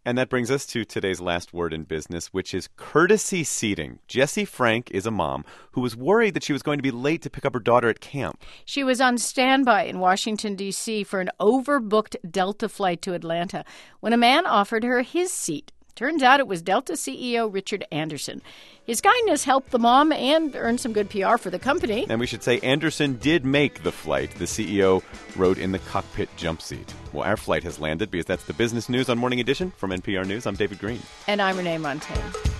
And that brings us to today's last word in business, which is courtesy seating. Jessie Frank is a mom who was worried that she was going to be late to pick up her daughter at camp. She was on standby in Washington, D.C. for an overbooked Delta flight to Atlanta when a man offered her his seat. Turns out it was Delta CEO Richard Anderson. His kindness helped the mom and earn some good PR for the company. And we should say Anderson did make the flight. The CEO rode in the cockpit jump seat. Well, our flight has landed because that's the business news on Morning Edition. From NPR News, I'm David Green. And I'm Renee Montagne.